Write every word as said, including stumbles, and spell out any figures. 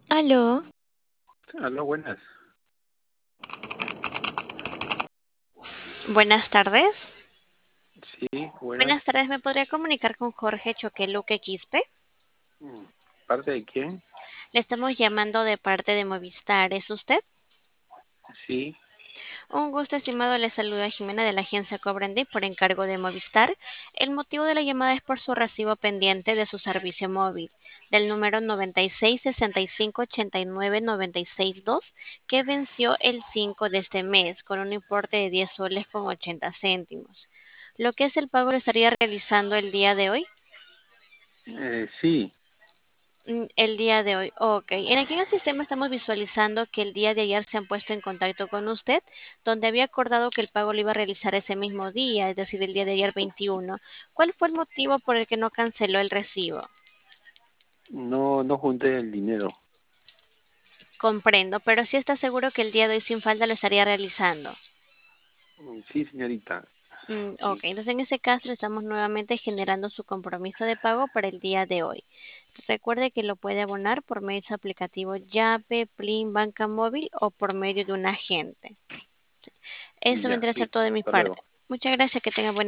Aló, Aló, buenas. buenas tardes. Sí, buenas. Buenas tardes, ¿me podría comunicar con Jorge Choqueluque Quispe? Mm, ¿Parte de quién? Le estamos llamando de parte de Movistar. ¿Es usted? Sí. Un gusto, estimado. Le saluda Jimena de la agencia Cobrandy por encargo de Movistar. El motivo de la llamada es por su recibo pendiente de su servicio móvil, del número noventa y seis sesenta y cinco ochenta y nueve noventa y seis dos, que venció el cinco de este mes con un importe de diez soles con ochenta céntimos. Lo que es el pago lo estaría realizando el día de hoy. Eh, sí. Mm, El día de hoy, ok. En aquí en el sistema estamos visualizando que el día de ayer se han puesto en contacto con usted, donde había acordado que el pago lo iba a realizar ese mismo día, es decir, el día de ayer veintiuno. ¿Cuál fue el motivo por el que no canceló el recibo? No, no junté el dinero. Comprendo, pero sí está seguro que el día de hoy sin falta lo estaría realizando. Mm, Sí, señorita. Mm, ok, Sí. entonces en ese caso le estamos nuevamente generando su compromiso de pago para el día de hoy. Recuerde que lo puede abonar por medio de su aplicativo Yape, Plin, Banca Móvil o por medio de un agente. Eso Ya, vendría a ser todo listo. de mi Hasta parte. luego. Muchas gracias, que tenga buena